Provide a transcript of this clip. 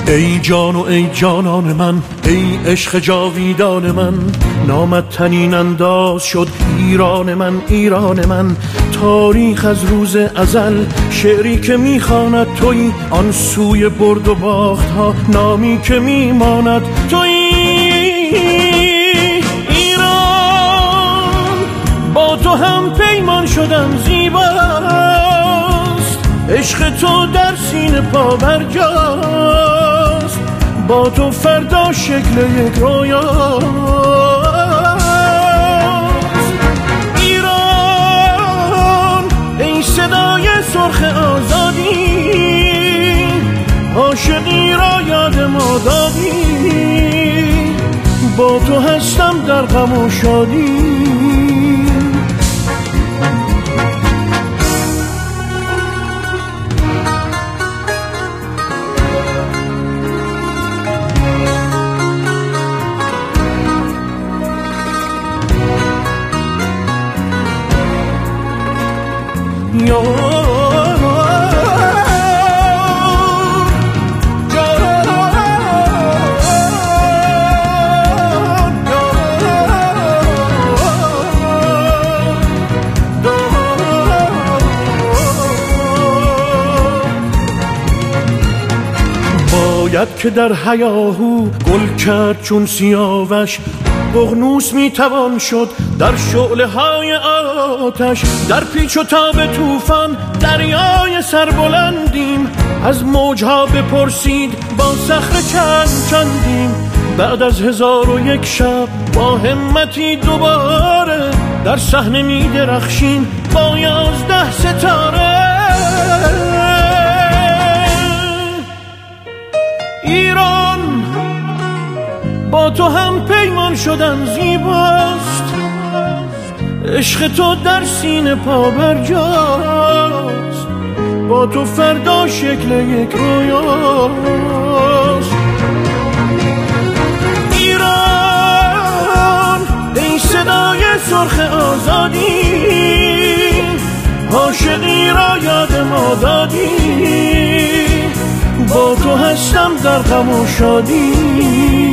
ای جان و ای جانان من، ای عشق جاویدان من، نامت طنین انداز شد ایران من، ایران من. تاریخ از روز ازل شعری که میخواند تویی، آن سوی برد و باخت ها نامی که میماند تویی. ایران با تو هم پیمان شدم زیباست، عشق تو در سینه پا برجاست، با تو فردا شکل یک رویاست. ایران ای صدای سرخ آزادی، عاشقی را یاد ما دادی، با تو هستم در غم و شادی. باید که در هیاهو گل کرد چون سیاوش، ققنوس میتوان شد در شعله های آتش. در پیچ و تاب طوفان دریای سربلندیم، از موجها بپرسید با صخره چندیم. بعد از 1001 شب با همتی دوباره، در صحنه میدرخشیم با 11 ستاره. ایران با تو هم پیمان شدم زیباست، عشق تو در سینه پا برجاست، با تو فردا شکل یک رویاست. ایران ای صدای سرخ آزادی، عاشقی را یاد ما دادی، با تو هستم در غم و شادی.